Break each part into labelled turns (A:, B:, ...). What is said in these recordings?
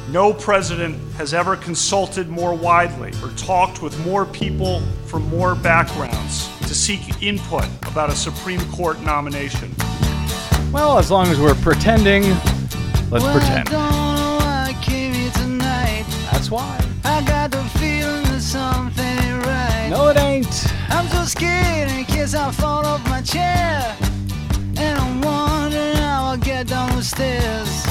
A: No president has ever consulted more widely or talked with more people from more backgrounds to seek input about a Supreme Court nomination.
B: Well, as long as we're pretending, let's pretend.
C: I don't know why I came here tonight.
B: That's why.
C: I got the feeling that something ain't right.
B: No, it ain't.
C: I'm so scared in case I fall off my chair. And I'm wondering how I'll get down the stairs.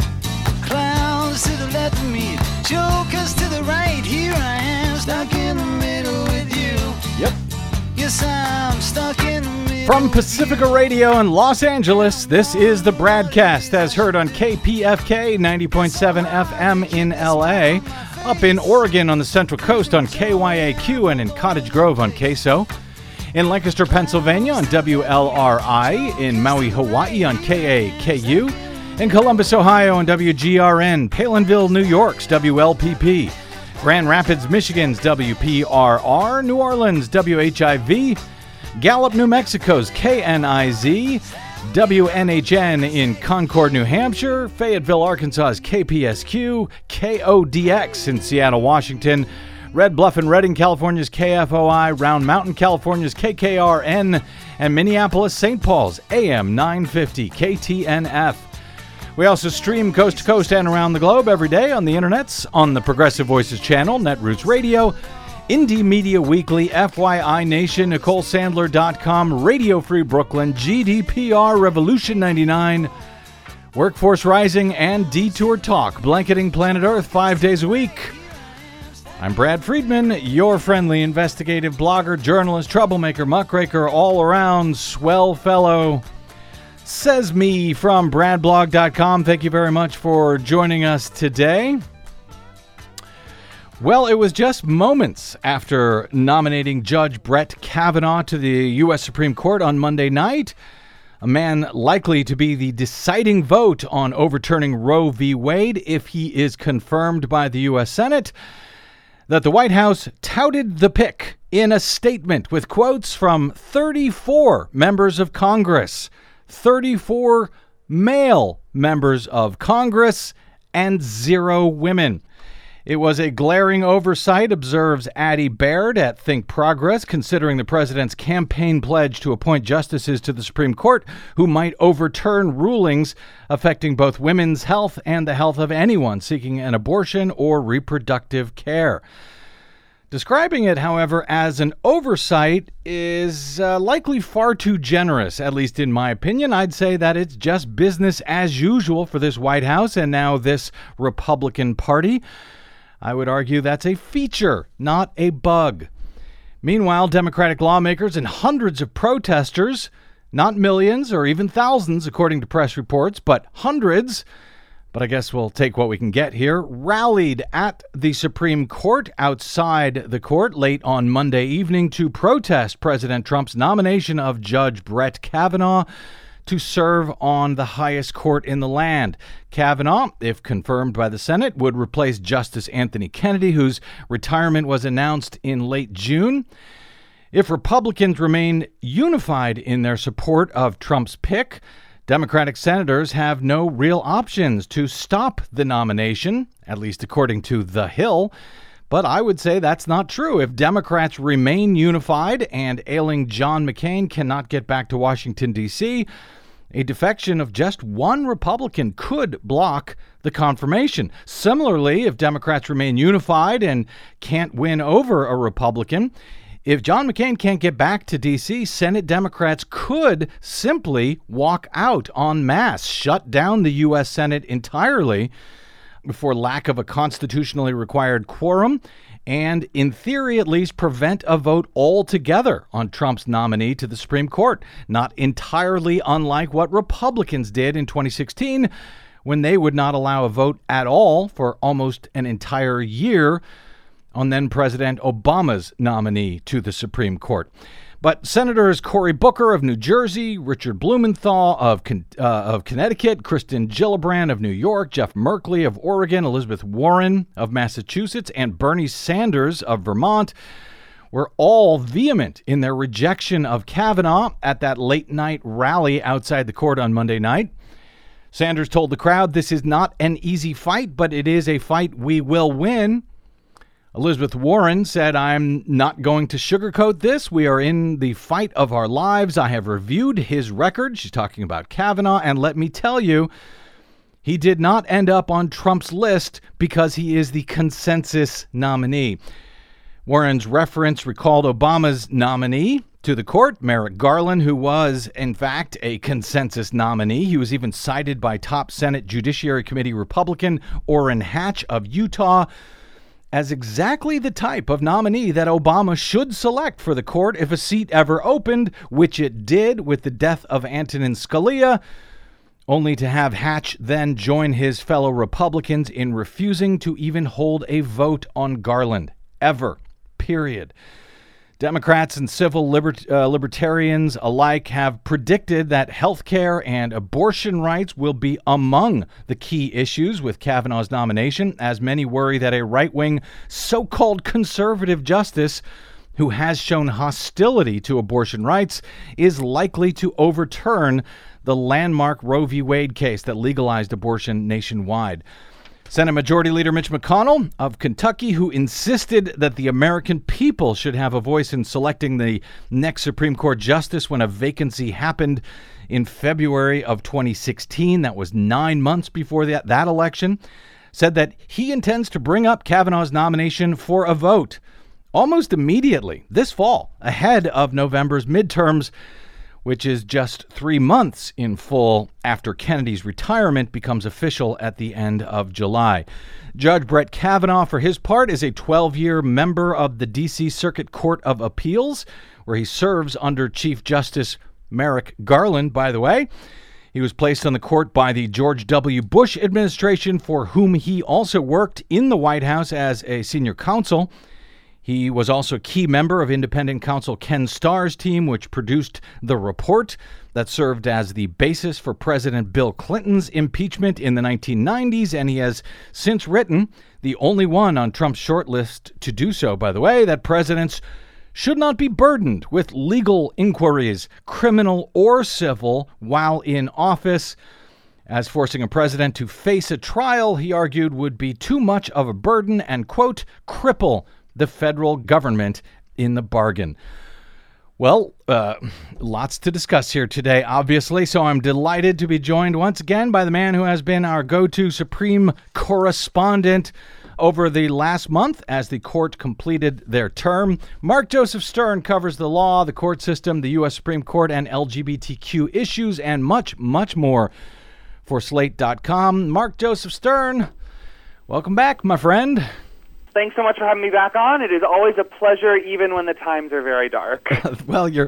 C: Clowns to the left of me, jokers to the right. Here I am, stuck in the middle with you.
B: Yep.
C: Yes, I'm stuck in the middle.
B: From Pacifica Radio in Los Angeles, this is the Bradcast, as heard on KPFK 90.7 FM in LA, up in Oregon on the Central Coast on KYAQ, and in Cottage Grove on KSO, in Lancaster, Pennsylvania on WLRI, in Maui, Hawaii on KAKU, in Columbus, Ohio on WGRN, Palinville, New York's WLPP, Grand Rapids, Michigan's WPRR, New Orleans, WHIV, Gallup, New Mexico's KNIZ, WNHN in Concord, New Hampshire, Fayetteville, Arkansas's KPSQ, KODX in Seattle, Washington, Red Bluff and Redding, California's KFOI, Round Mountain, California's KKRN, and Minneapolis, St. Paul's AM 950 KTNF. We also stream coast to coast and around the globe every day on the internets, on the Progressive Voices channel, Netroots Radio, Indie Media Weekly, FYI Nation, NicoleSandler.com, Radio Free Brooklyn, GDPR, Revolution 99, Workforce Rising, and Detour Talk, blanketing planet Earth 5 days a week. I'm Brad Friedman, your friendly investigative blogger, journalist, troublemaker, muckraker, all-around swell fellow. Says me from bradblog.com. Thank you very much for joining us today. Well, it was just moments after nominating Judge Brett Kavanaugh to the U.S. Supreme Court on Monday night, a man likely to be the deciding vote on overturning Roe v. Wade if he is confirmed by the U.S. Senate, that the White House touted the pick in a statement with quotes from 34 members of Congress, 34 male members of Congress, and 0 women. It was a glaring oversight, observes Addie Baird at Think Progress, considering the president's campaign pledge to appoint justices to the Supreme Court who might overturn rulings affecting both women's health and the health of anyone seeking an abortion or reproductive care. Describing it, however, as an oversight is likely far too generous, at least in my opinion. I'd say that it's just business as usual for this White House and now this Republican Party. I would argue that's a feature, not a bug. Meanwhile, Democratic lawmakers and hundreds of protesters, not millions or even thousands according to press reports, but hundreds, but I guess we'll take what we can get here, rallied at the Supreme Court outside the court late on Monday evening to protest President Trump's nomination of Judge Brett Kavanaugh to serve on the highest court in the land. Kavanaugh, if confirmed by the Senate, would replace Justice Anthony Kennedy, whose retirement was announced in late June. If Republicans remain unified in their support of Trump's pick, Democratic senators have no real options to stop the nomination, at least according to The Hill. But I would say that's not true. If Democrats remain unified and ailing John McCain cannot get back to Washington, D.C., a defection of just one Republican could block the confirmation. Similarly, if Democrats remain unified and can't win over a Republican, if John McCain can't get back to D.C., Senate Democrats could simply walk out en masse, shut down the U.S. Senate entirely for lack of a constitutionally required quorum, and, in theory at least, prevent a vote altogether on Trump's nominee to the Supreme Court, not entirely unlike what Republicans did in 2016 when they would not allow a vote at all for almost an entire year on then-President Obama's nominee to the Supreme Court. But Senators Cory Booker of New Jersey, Richard Blumenthal of Connecticut, Kristen Gillibrand of New York, Jeff Merkley of Oregon, Elizabeth Warren of Massachusetts, and Bernie Sanders of Vermont were all vehement in their rejection of Kavanaugh at that late-night rally outside the court on Monday night. Sanders told the crowd, "This is not an easy fight, but it is a fight we will win." Elizabeth Warren said, "I'm not going to sugarcoat this. We are in the fight of our lives. I have reviewed his record." She's talking about Kavanaugh. "And let me tell you, he did not end up on Trump's list because he is the consensus nominee." Warren's reference recalled Obama's nominee to the court, Merrick Garland, who was, in fact, a consensus nominee. He was even cited by top Senate Judiciary Committee Republican Orrin Hatch of Utah as exactly the type of nominee that Obama should select for the court if a seat ever opened, which it did with the death of Antonin Scalia, only to have Hatch then join his fellow Republicans in refusing to even hold a vote on Garland. Ever. Period. Democrats and civil libertarians alike have predicted that health care and abortion rights will be among the key issues with Kavanaugh's nomination, as many worry that a right-wing so-called conservative justice who has shown hostility to abortion rights is likely to overturn the landmark Roe v. Wade case that legalized abortion nationwide. Senate Majority Leader Mitch McConnell of Kentucky, who insisted that the American people should have a voice in selecting the next Supreme Court justice when a vacancy happened in February of 2016, that was 9 months before that election, said that he intends to bring up Kavanaugh's nomination for a vote almost immediately this fall, ahead of November's midterms, which is just 3 months in full after Kennedy's retirement becomes official at the end of July. Judge Brett Kavanaugh, for his part, is a 12-year member of the D.C. Circuit Court of Appeals, where he serves under Chief Justice Merrick Garland, by the way. He was placed on the court by the George W. Bush administration, for whom he also worked in the White House as a senior counsel. He was also a key member of independent counsel Ken Starr's team, which produced the report that served as the basis for President Bill Clinton's impeachment in the 1990s, and he has since written, the only one on Trump's short list to do so, by the way, that presidents should not be burdened with legal inquiries, criminal or civil, while in office, as forcing a president to face a trial, he argued, would be too much of a burden and, quote, cripple the federal government in the bargain. Well, lots to discuss here today, obviously, so I'm delighted to be joined once again by the man who has been our go-to Supreme correspondent over the last month as the court completed their term. Mark Joseph Stern covers the law, the court system, the U.S. Supreme Court, and LGBTQ issues, and much, much more for Slate.com. Mark Joseph Stern, welcome back, my friend.
D: Thanks so much for having me back on. It is always a pleasure, even when the times are very dark.
B: Well, you're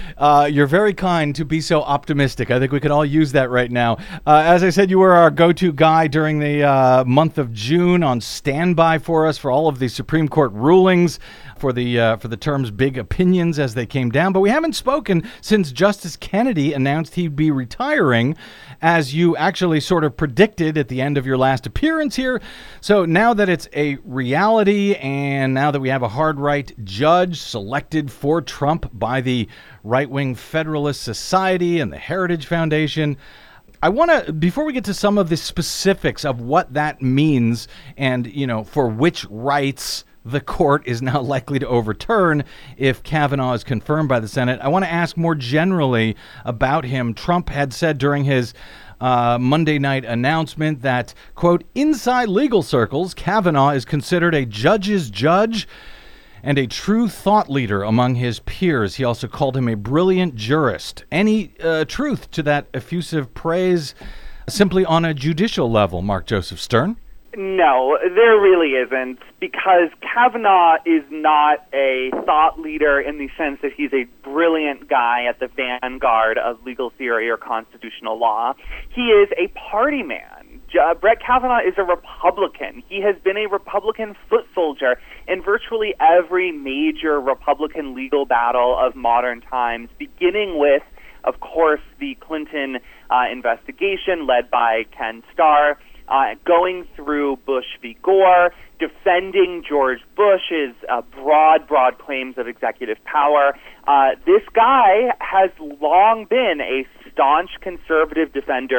B: very kind to be so optimistic. I think we could all use that right now. As I said, you were our go-to guy during the month of June, on standby for us for all of the Supreme Court rulings, for the term's big opinions as they came down. But we haven't spoken since Justice Kennedy announced he'd be retiring, as you actually sort of predicted at the end of your last appearance here. So now that it's a reality, and now that we have a hard right judge selected for Trump by the right-wing Federalist Society and the Heritage Foundation, I want to, before we get to some of the specifics of what that means and, for which rights the court is now likely to overturn if Kavanaugh is confirmed by the Senate, I want to ask more generally about him. Trump had said during his Monday night announcement that, quote, inside legal circles, Kavanaugh is considered a judge's judge and a true thought leader among his peers. He also called him a brilliant jurist. Any truth to that effusive praise simply on a judicial level, Mark Joseph Stern?
D: No, there really isn't, because Kavanaugh is not a thought leader in the sense that he's a brilliant guy at the vanguard of legal theory or constitutional law. He is a party man. Brett Kavanaugh is a Republican. He has been a Republican foot soldier in virtually every major Republican legal battle of modern times, beginning with, of course, the Clinton investigation led by Ken Starr, going through Bush v. Gore, defending George Bush's broad claims of executive power. This guy has long been a staunch conservative defender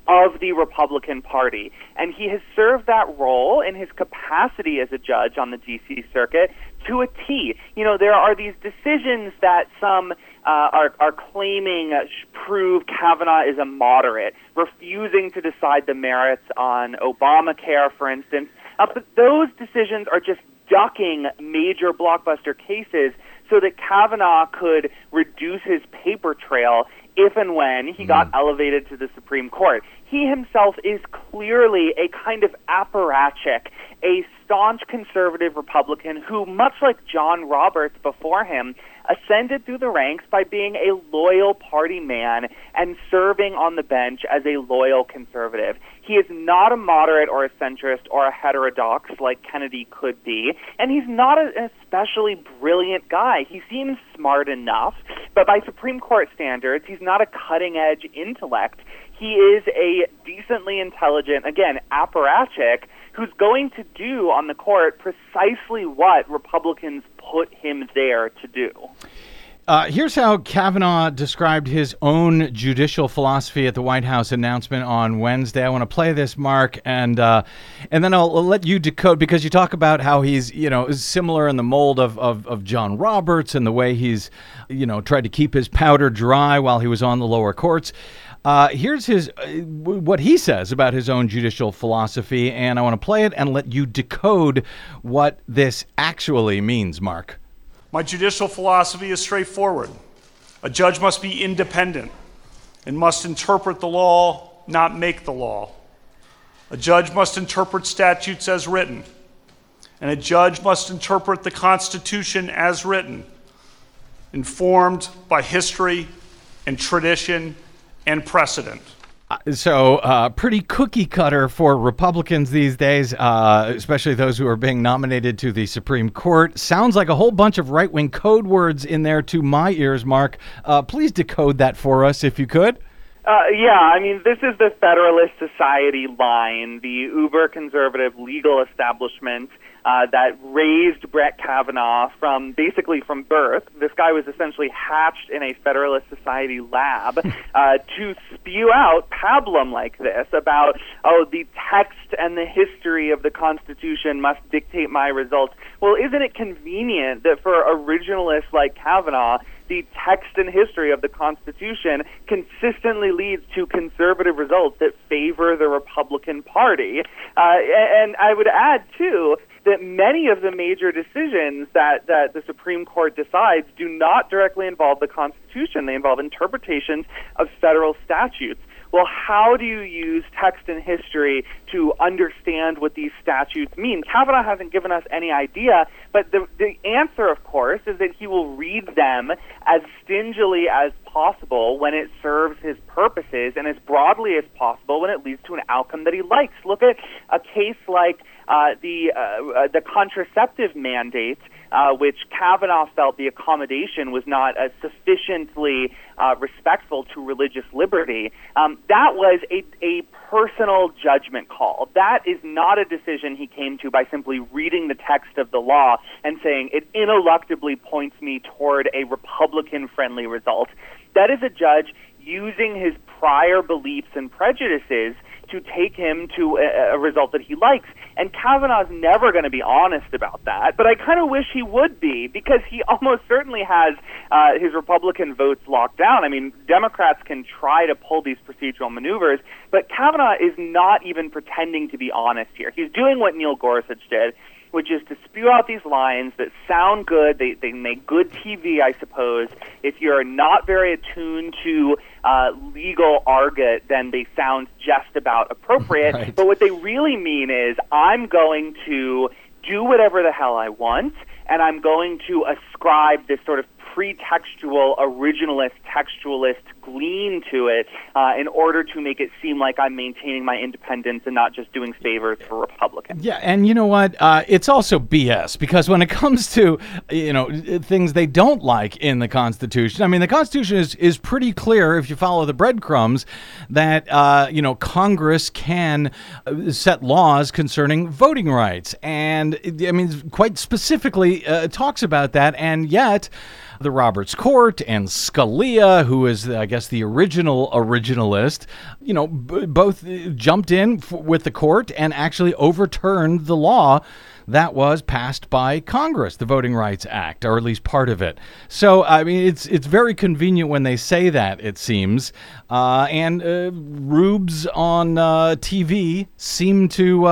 D: of the Republican Party. And he has served that role in his capacity as a judge on the D.C. Circuit to a T. You know, there are these decisions that some are claiming prove Kavanaugh is a moderate, refusing to decide the merits on Obamacare, for instance. But those decisions are just ducking major blockbuster cases so that Kavanaugh could reduce his paper trail if and when he got elevated to the Supreme Court. He himself is clearly a kind of apparatchik, a staunch conservative Republican who, much like John Roberts before him, ascended through the ranks by being a loyal party man and serving on the bench as a loyal conservative. He is not a moderate or a centrist or a heterodox like Kennedy could be, and he's not an especially brilliant guy. He seems smart enough, but by Supreme Court standards, he's not a cutting-edge intellect. He is a decently intelligent, again, apparatchik, who's going to do on the court precisely what Republicans put him there to do.
B: Here's how Kavanaugh described his own judicial philosophy at the White House announcement on Wednesday. I want to play this, Mark, and then I'll let you decode, because you talk about how he's, similar in the mold of John Roberts and the way he's, tried to keep his powder dry while he was on the lower courts. Here's what he says about his own judicial philosophy, and I want to play it and let you decode what this actually means, Mark.
A: My judicial philosophy is straightforward. A judge must be independent and must interpret the law, not make the law. A judge must interpret statutes as written, and a judge must interpret the Constitution as written, informed by history and tradition and precedent.
B: So pretty cookie cutter for Republicans these days, especially those who are being nominated to the Supreme Court. Sounds like a whole bunch of right-wing code words in there to my ears, Mark. Please decode that for us, if you could.
D: This is the Federalist Society line, the uber-conservative legal establishment that raised Brett Kavanaugh from birth. This guy was essentially hatched in a Federalist Society lab to spew out pablum like this about, the text and the history of the Constitution must dictate my results. Well, isn't it convenient that for originalists like Kavanaugh, the text and history of the Constitution consistently leads to conservative results that favor the Republican Party? And I would add, too, that many of the major decisions that the Supreme Court decides do not directly involve the Constitution. They involve interpretations of federal statutes. Well, how do you use text and history to understand what these statutes mean? Kavanaugh hasn't given us any idea, but the answer, of course, is that he will read them as stingily as possible when it serves his purposes and as broadly as possible when it leads to an outcome that he likes. Look at a case like the contraceptive mandate, which Kavanaugh felt the accommodation was not sufficiently respectful to religious liberty. That was a personal judgment call. That is not a decision he came to by simply reading the text of the law and saying it ineluctably points me toward a Republican-friendly result. That is a judge using his prior beliefs and prejudices to take him to a result that he likes. And Kavanaugh's never going to be honest about that, but I kind of wish he would be, because he almost certainly has his Republican votes locked down. I mean, Democrats can try to pull these procedural maneuvers, but Kavanaugh is not even pretending to be honest here. He's doing what Neil Gorsuch did, which is to spew out these lines that sound good. They make good TV, I suppose. If you're not very attuned to legal argot, then they sound just about appropriate.
B: Right.
D: But what they really mean is, I'm going to do whatever the hell I want, and I'm going to ascribe this sort of pretextual, originalist, textualist glean to it in order to make it seem like I'm maintaining my independence and not just doing favors for Republicans.
B: Yeah, and you know what? It's also BS, because when it comes to, things they don't like in the Constitution, I mean, the Constitution is pretty clear, if you follow the breadcrumbs, that, Congress can set laws concerning voting rights. And, I mean, quite specifically talks about that, and yet the Roberts Court and Scalia, who is, I guess, the originalist, both jumped in with the court and actually overturned the law that was passed by Congress, the Voting Rights Act, or at least part of it. So, I mean, it's very convenient when they say that, it seems. And rubes on TV seem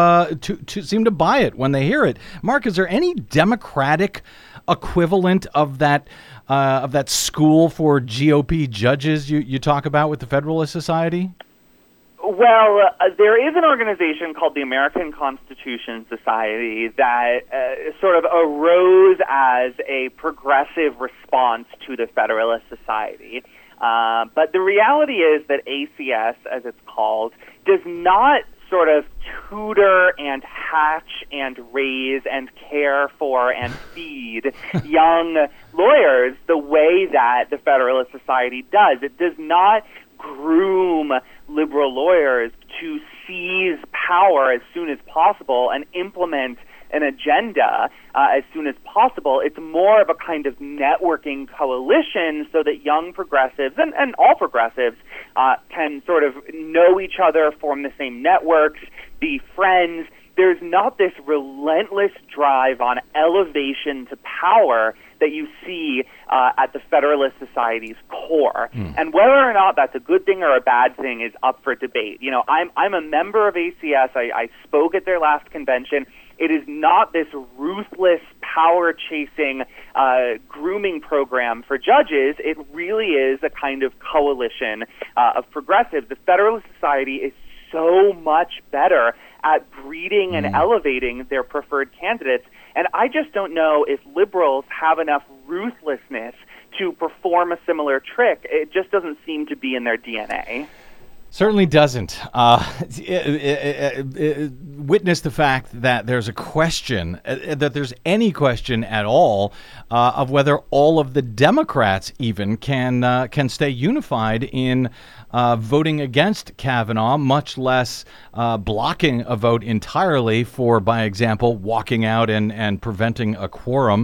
B: to buy it when they hear it. Mark, is there any Democratic equivalent of that school for GOP judges you talk about with the Federalist Society?
D: Well, there is an organization called the American Constitution Society that sort of arose as a progressive response to the Federalist Society. But the reality is that ACS, as it's called, does not sort of tutor and hatch and raise and care for and feed young lawyers the way that the Federalist Society does. It does not groom liberal lawyers to seize power as soon as possible and implement an agenda as soon as possible. It's more of a kind of networking coalition so that young progressives and all progressives can sort of know each other, form the same networks, be friends. There's not this relentless drive on elevation to power that you see at the Federalist Society's core. And whether or not that's a good thing or a bad thing is up for debate. I'm a member of ACS. I spoke at their last convention. It is not this ruthless, power-chasing grooming program for judges. It really is a kind of coalition of progressives. The Federalist Society is so much better at breeding and elevating their preferred candidates. And I just don't know if liberals have enough ruthlessness to perform a similar trick. It just doesn't seem to be in their DNA.
B: Certainly doesn't. Witness the fact that there's a question, that there's any question at all of whether all of the Democrats even can stay unified in voting against Kavanaugh, much less blocking a vote entirely for, by example, walking out and preventing a quorum.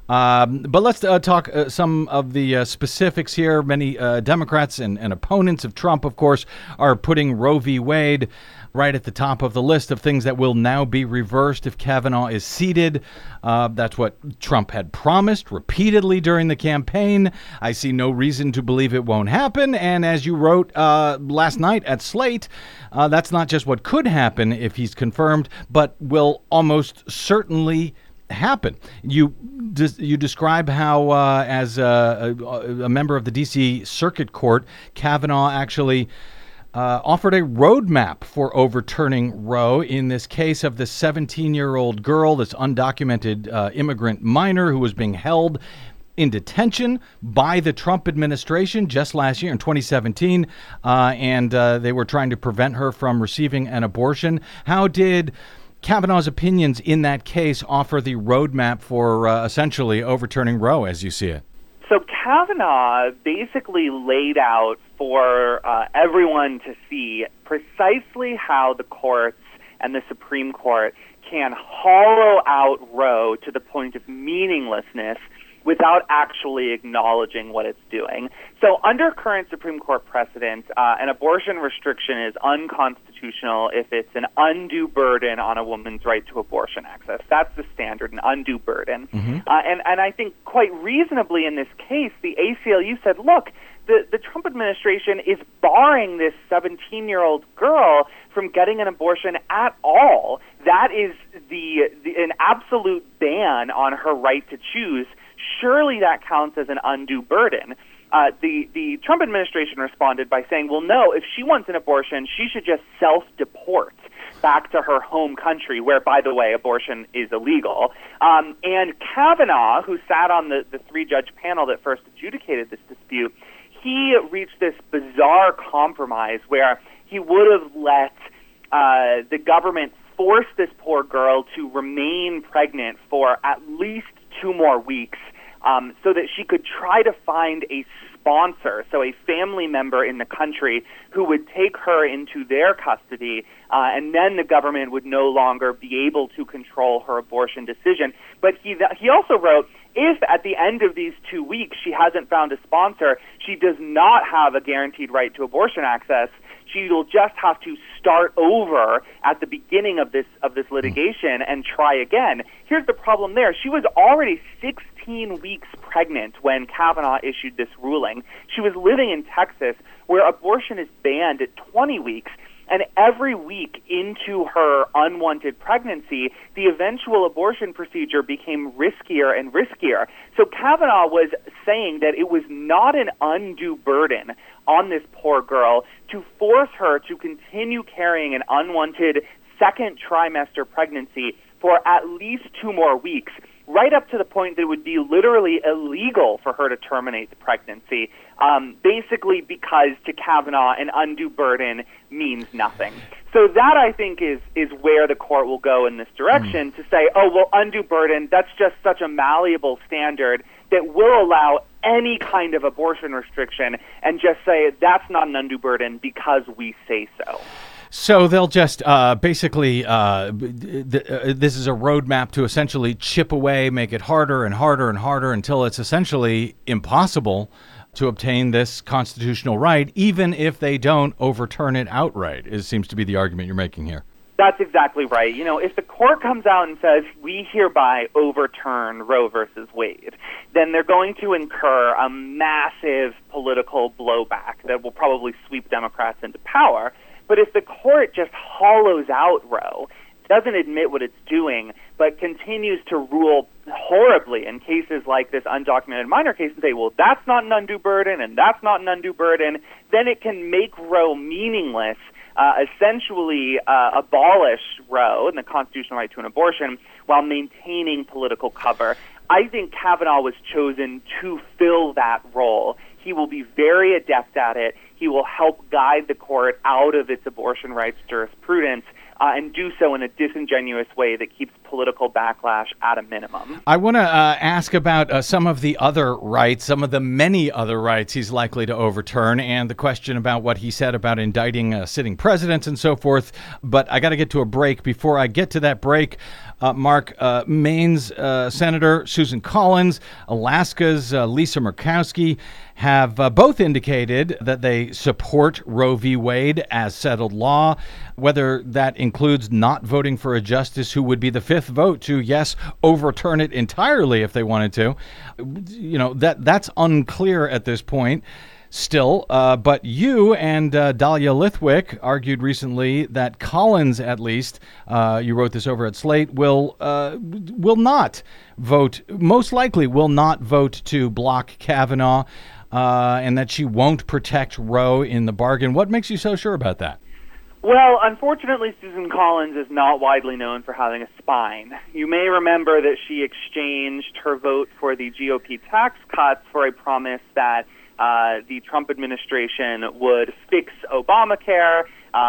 B: But let's talk some of the specifics here. Many Democrats and opponents of Trump, of course, are putting Roe v. Wade right at the top of the list of things that will now be reversed if Kavanaugh is seated. That's what Trump had promised repeatedly during the campaign. I see no reason to believe it won't happen. And as you wrote last night at Slate, that's not just what could happen if he's confirmed, but will almost certainly happen. You describe how, as a member of the D.C. Circuit Court, Kavanaugh actually offered a roadmap for overturning Roe in this case of this 17-year-old girl, this undocumented immigrant minor who was being held in detention by the Trump administration just last year in 2017, and they were trying to prevent her from receiving an abortion. How did Kavanaugh's opinions in that case offer the roadmap for essentially overturning Roe as you see it?
D: So Kavanaugh basically laid out for everyone to see precisely how the courts and the Supreme Court can hollow out Roe to the point of meaninglessness without actually acknowledging what it's doing. So under current Supreme Court precedent, an abortion restriction is unconstitutional if it's an undue burden on a woman's right to abortion access. That's the standard, an undue burden. And I think quite reasonably in this case, the ACLU said, look, the Trump administration is barring this 17-year-old girl from getting an abortion at all. That is an absolute ban on her right to choose. Surely that counts as an undue burden. The Trump administration responded by saying, well, no, if she wants an abortion, she should just self-deport back to her home country, where, by the way, abortion is illegal. And Kavanaugh, who sat on the three-judge panel that first adjudicated this dispute, he reached this bizarre compromise where he would have let the government force this poor girl to remain pregnant for at least 2 more weeks so that she could try to find a sponsor, so a family member in the country who would take her into their custody, and then the government would no longer be able to control her abortion decision. But he also wrote, if at the end of these 2 weeks she hasn't found a sponsor, she does not have a guaranteed right to abortion access. She will just have to start over at the beginning of this litigation and try again. Here's the problem there. She was already 16 weeks pregnant when Kavanaugh issued this ruling. She was living in Texas, where abortion is banned at 20 weeks. And every week into her unwanted pregnancy, the eventual abortion procedure became riskier and riskier. So Kavanaugh was saying that it was not an undue burden on this poor girl to force her to continue carrying an unwanted second trimester pregnancy for at least 2 more weeks, right up to the point that it would be literally illegal for her to terminate the pregnancy, basically because to Kavanaugh an undue burden means nothing. So that, I think, is where the court will go in this direction, to say, oh, well, undue burden, that's just such a malleable standard that will allow any kind of abortion restriction, and just say that's not an undue burden because we say so.
B: So they'll just basically, this is a roadmap to essentially chip away, make it harder and harder and harder until it's essentially impossible to obtain this constitutional right, even if they don't overturn it outright. It seems to be the argument you're making here.
D: That's exactly right. You know, if the court comes out and says, we hereby overturn Roe versus Wade, then they're going to incur a massive political blowback that will probably sweep Democrats into power. But if the court just hollows out Roe, doesn't admit what it's doing, but continues to rule horribly in cases like this undocumented minor case and say, well, that's not an undue burden and that's not an undue burden, then it can make Roe meaningless, essentially abolish Roe and the constitutional right to an abortion while maintaining political cover. I think Kavanaugh was chosen to fill that role. He will be very adept at it. He will help guide the court out of its abortion rights jurisprudence, and do so in a disingenuous way that keeps political backlash at a minimum.
B: I want to ask about some of the other rights, some of the many other rights he's likely to overturn, and the question about what he said about indicting sitting presidents and so forth. But I got to get to a break. Before I get to that break, Mark, Maine's Senator Susan Collins, Alaska's Lisa Murkowski have both indicated that they support Roe v. Wade as settled law, whether that includes not voting for a justice who would be the fifth vote to, yes, overturn it entirely if they wanted to. You know, that's unclear at this point. Still, but you and Dahlia Lithwick argued recently that Collins, at least, you wrote this over at Slate, will not vote, most likely will not vote to block Kavanaugh, and that she won't protect Roe in the bargain. What makes you so sure about that?
D: Well, unfortunately, Susan Collins is not widely known for having a spine. You may remember that she exchanged her vote for the GOP tax cuts for a promise that the Trump administration would fix Obamacare.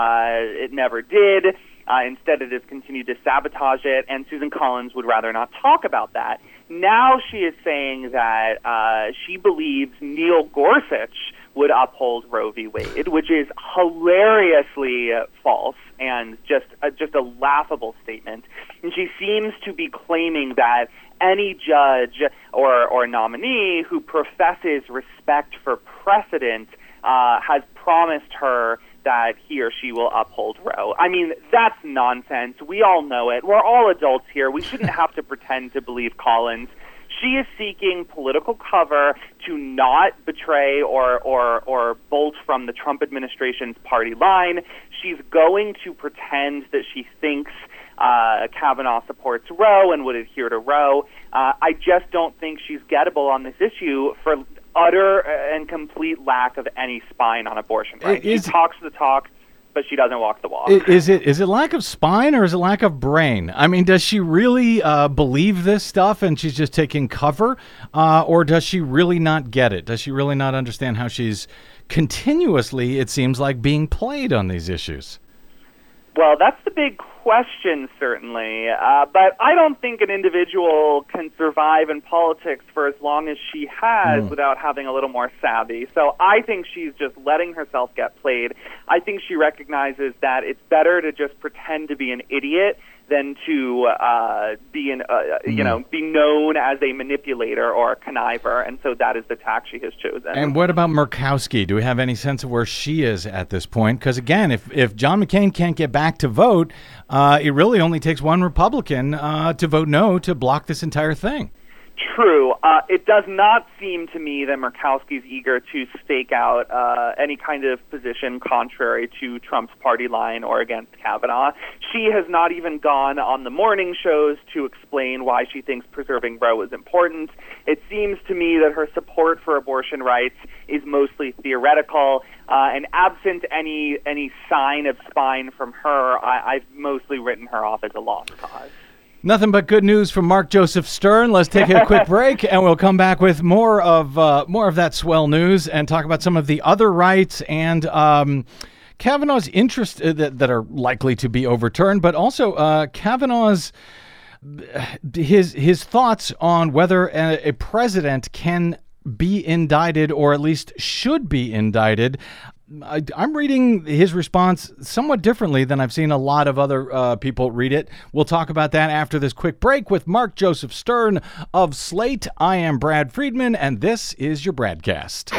D: It never did. Instead, it has continued to sabotage it, and Susan Collins would rather not talk about that. Now she is saying that she believes Neil Gorsuch would uphold Roe v. Wade, which is hilariously false and just a laughable statement. And she seems to be claiming that any judge or nominee who professes respect for precedent has promised her that he or she will uphold Roe. I mean, that's nonsense. We all know it. We're all adults here. We shouldn't have to pretend to believe Collins. She is seeking political cover to not betray or bolt from the Trump administration's party line. She's going to pretend that she thinks Kavanaugh supports Roe and would adhere to Roe. I just don't think she's gettable on this issue for utter and complete lack of any spine on abortion rights. She talks the talk, but she doesn't walk the walk.
B: Is it lack of spine or is it lack of brain? I mean, does she really believe this stuff and she's just taking cover? Or does she really not get it? Does she really not understand how she's continuously, it seems like, being played on these issues?
D: Well, that's the big question, certainly, but I don't think an individual can survive in politics for as long as she has without having a little more savvy. So I think she's just letting herself get played. I think she recognizes that it's better to just pretend to be an idiot than to be known as a manipulator or a conniver, and so that is the tack she has chosen.
B: And what about Murkowski? Do we have any sense of where she is at this point? Because again, if John McCain can't get back to vote, it really only takes one Republican to vote no to block this entire thing.
D: True. It does not seem to me that Murkowski's eager to stake out any kind of position contrary to Trump's party line or against Kavanaugh. She has not even gone on the morning shows to explain why she thinks preserving Roe is important. It seems to me that her support for abortion rights is mostly theoretical, and absent any sign of spine from her, I've mostly written her off as a lost cause.
B: Nothing but good news from Mark Joseph Stern. Let's take a quick break, and we'll come back with more of that swell news and talk about some of the other rights and Kavanaugh's interests that are likely to be overturned, but also Kavanaugh's his thoughts on whether a president can be indicted or at least should be indicted. I'm reading his response somewhat differently than I've seen a lot of other people read it. We'll talk about that after this quick break with Mark Joseph Stern of Slate. I am Brad Friedman, and this is your Bradcast.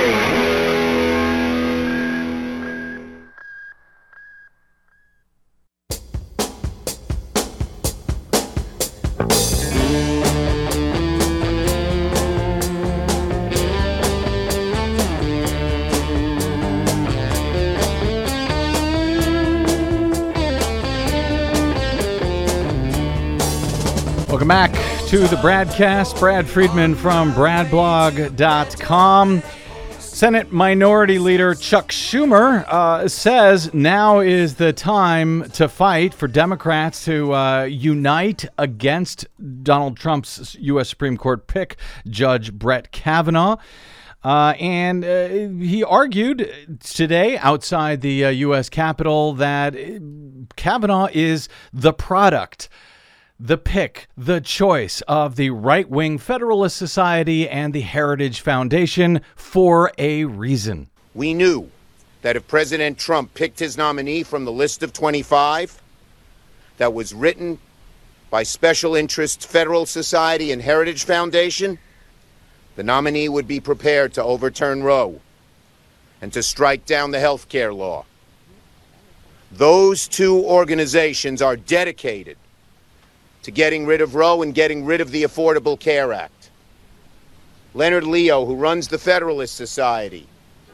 B: Welcome back to the Bradcast. Brad Friedman from bradblog.com. Senate Minority Leader Chuck Schumer says now is the time to fight for Democrats to unite against Donald Trump's U.S. Supreme Court pick, Judge Brett Kavanaugh. And he argued today outside the U.S. Capitol that Kavanaugh is the product, the pick, the choice of the right-wing Federalist Society and the Heritage Foundation for a reason.
E: We knew that if President Trump picked his nominee from the list of 25 that was written by Special Interest Federal Society and Heritage Foundation, the nominee would be prepared to overturn Roe and to strike down the health care law. Those two organizations are dedicated to getting rid of Roe and getting rid of the Affordable Care Act. Leonard Leo, who runs the Federalist Society,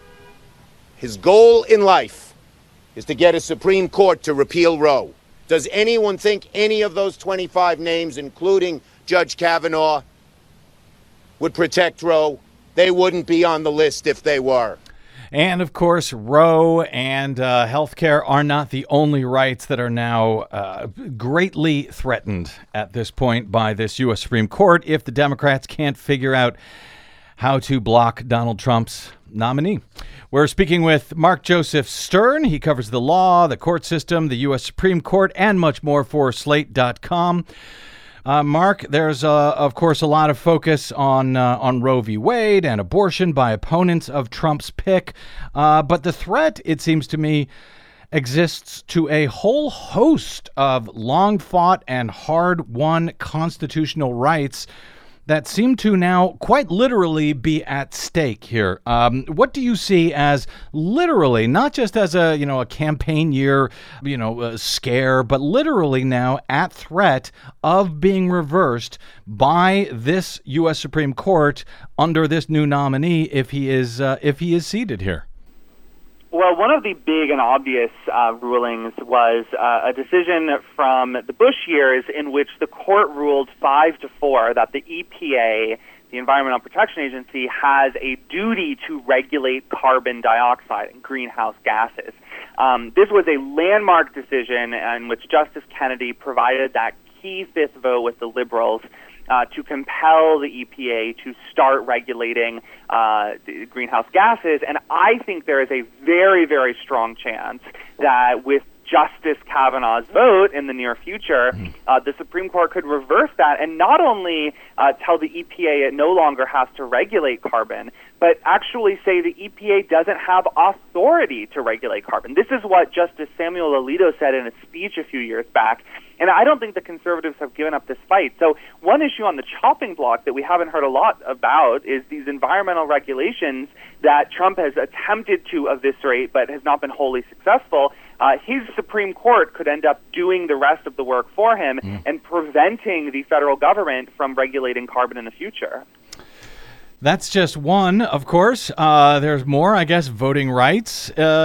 E: his goal in life is to get a Supreme Court to repeal Roe. Does anyone think any of those 25 names, including Judge Kavanaugh, would protect Roe? They wouldn't be on the list if they were.
B: And, of course, Roe and health care are not the only rights that are now greatly threatened at this point by this U.S. Supreme Court if the Democrats can't figure out how to block Donald Trump's nominee. We're speaking with Mark Joseph Stern. He covers the law, the court system, the U.S. Supreme Court, and much more for Slate.com. Mark, there's, of course, a lot of focus on Roe v. Wade and abortion by opponents of Trump's pick. But the threat, it seems to me, exists to a whole host of long-fought and hard-won constitutional rights that seem to now quite literally be at stake here. What do you see as literally, not just as a campaign year, scare, but literally now at threat of being reversed by this U.S. Supreme Court under this new nominee if he is seated here?
D: Well, one of the big and obvious rulings was a decision from the Bush years in which the court ruled 5-4 that the EPA, the Environmental Protection Agency, has a duty to regulate carbon dioxide and greenhouse gases. This was a landmark decision in which Justice Kennedy provided that key fifth vote with the liberals to compel the EPA to start regulating the greenhouse gases. And I think there is a very, very strong chance that with Justice Kavanaugh's vote in the near future, the Supreme Court could reverse that and not only tell the EPA it no longer has to regulate carbon, but actually say the EPA doesn't have authority to regulate carbon. This is what Justice Samuel Alito said in a speech a few years back, and I don't think the conservatives have given up this fight. So one issue on the chopping block that we haven't heard a lot about is these environmental regulations that Trump has attempted to eviscerate but has not been wholly successful. His Supreme Court could end up doing the rest of the work for him and preventing the federal government from regulating carbon in the future.
B: That's just one, of course. There's more, I guess. Voting rights.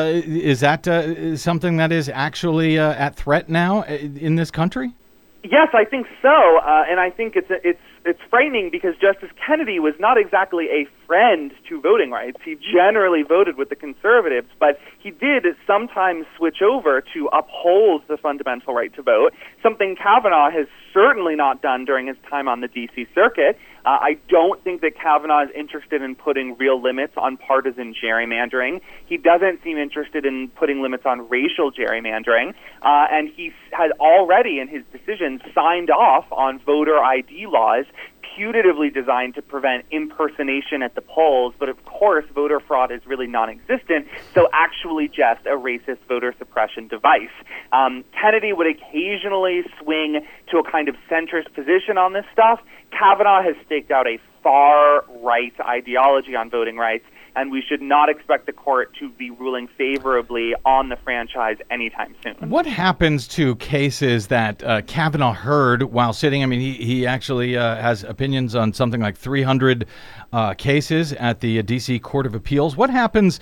B: Is that something that is actually at threat now in this country?
D: Yes, I think so, and I think it's frightening because Justice Kennedy was not exactly a friend to voting rights. He generally voted with the conservatives, but he did sometimes switch over to uphold the fundamental right to vote, something Kavanaugh has certainly not done during his time on the D.C. Circuit. I don't think that Kavanaugh is interested in putting real limits on partisan gerrymandering. He doesn't seem interested in putting limits on racial gerrymandering, and he has already, in his decision, signed off on voter ID laws putatively designed to prevent impersonation at the polls, but of course voter fraud is really non-existent, so actually just a racist voter suppression device. Kennedy would occasionally swing to a kind of centrist position on this stuff. Kavanaugh has staked out a far-right ideology on voting rights, and we should not expect the court to be ruling favorably on the franchise anytime soon. What
B: happens to cases that Kavanaugh heard while sitting? I mean, he actually has opinions on something like 300 cases at the D.C. Court of Appeals. What happens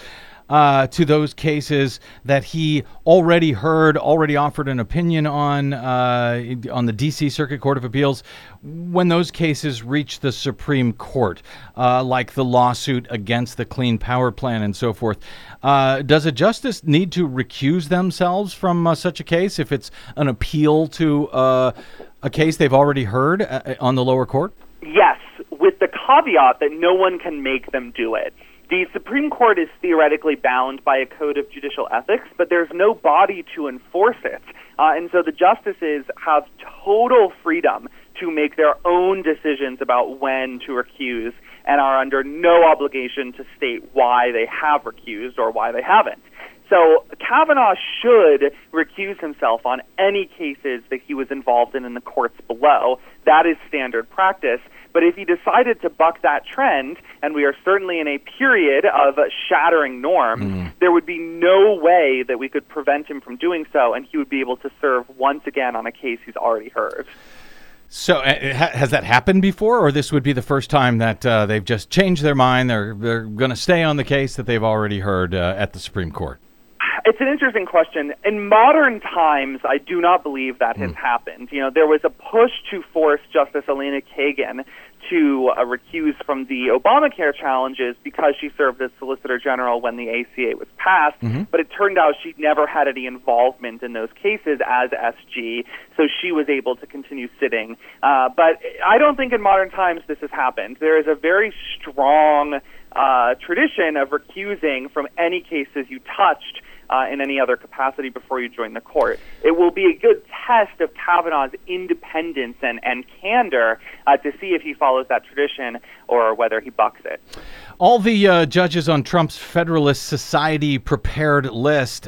B: to those cases that he already heard, already offered an opinion on the D.C. Circuit Court of Appeals, when those cases reach the Supreme Court, like the lawsuit against the Clean Power Plan and so forth? Does a justice need to recuse themselves from such a case if it's an appeal to a case they've already heard on the lower court?
D: Yes, with the caveat that no one can make them do it. The Supreme Court is theoretically bound by a code of judicial ethics, but there's no body to enforce it. And so the justices have total freedom to make their own decisions about when to recuse and are under no obligation to state why they have recused or why they haven't. So Kavanaugh should recuse himself on any cases that he was involved in the courts below. That is standard practice. But if he decided to buck that trend, and we are certainly in a period of shattering norms, there would be no way that we could prevent him from doing so, and he would be able to serve once again on a case he's already heard.
B: So has that happened before, or this would be the first time that they've just changed their mind? They're going to stay on the case that they've already heard at the Supreme Court?
D: It's an interesting question. In modern times, I do not believe that has happened. You know, there was a push to force Justice Elena Kagan to recuse from the Obamacare challenges because she served as Solicitor General when the ACA was passed, but it turned out she never had any involvement in those cases as SG, so she was able to continue sitting. But I don't think in modern times this has happened. There is a very strong tradition of recusing from any cases you touched in any other capacity before you join the court. It will be a good test of Kavanaugh's independence and candor to see if he follows that tradition or whether he bucks it.
B: All the judges on Trump's Federalist Society prepared list,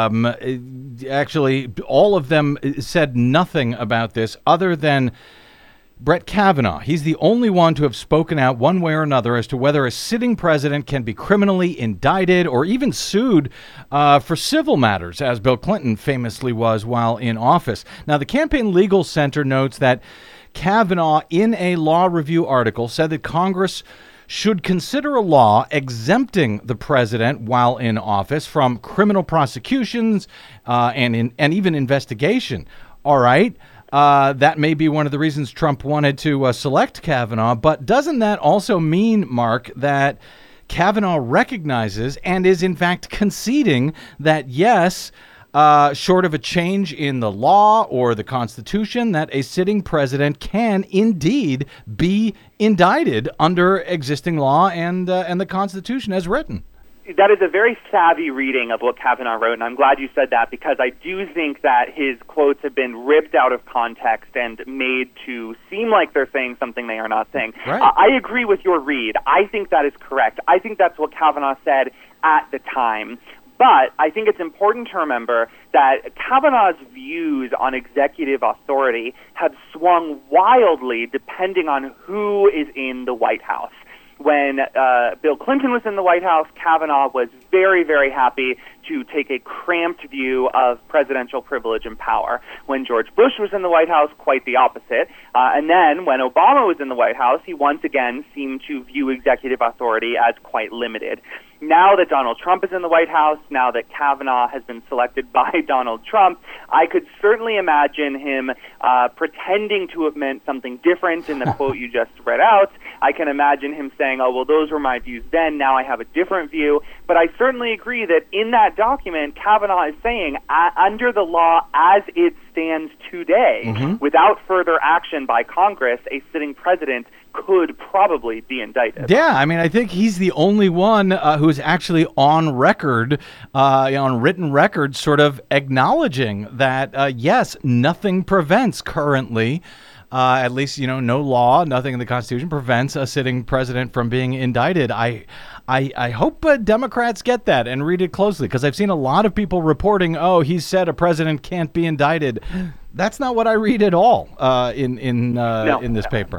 B: actually, all of them said nothing about this other than Brett Kavanaugh. He's the only one to have spoken out one way or another as to whether a sitting president can be criminally indicted or even sued for civil matters, as Bill Clinton famously was while in office. Now, the Campaign Legal Center notes that Kavanaugh, in a law review article, said that Congress should consider a law exempting the president while in office from criminal prosecutions and even investigation. All right. That may be one of the reasons Trump wanted to select Kavanaugh, but doesn't that also mean, Mark, that Kavanaugh recognizes and is in fact conceding that, yes, short of a change in the law or the Constitution, that a sitting president can indeed be indicted under existing law and the Constitution as written?
D: That is a very savvy reading of what Kavanaugh wrote, and I'm glad you said that because I do think that his quotes have been ripped out of context and made to seem like they're saying something they are not saying.
B: Right.
D: I agree with your read. I think that is correct. I think that's what Kavanaugh said at the time. But I think it's important to remember that Kavanaugh's views on executive authority have swung wildly depending on who is in the White House. When Bill Clinton was in the White House, Kavanaugh was very, very happy to take a cramped view of presidential privilege and power. When George Bush was in the White House, quite the opposite. And then when Obama was in the White House, he once again seemed to view executive authority as quite limited. Now that Donald Trump is in the White House, now that Kavanaugh has been selected by Donald Trump, I could certainly imagine him pretending to have meant something different in the quote you just read out. I can imagine him saying, oh, well, those were my views then, now I have a different view. But I certainly agree that in that document, Kavanaugh is saying, under the law as it stands today, without further action by Congress, a sitting president could probably be indicted.
B: Yeah, I mean, I think he's the only one who's actually on record, on written record, sort of acknowledging that, yes, nothing prevents currently, at least, no law, nothing in the Constitution prevents a sitting president from being indicted. I hope Democrats get that and read it closely, because I've seen a lot of people reporting, oh, he said a president can't be indicted. That's not what I read at all in this paper.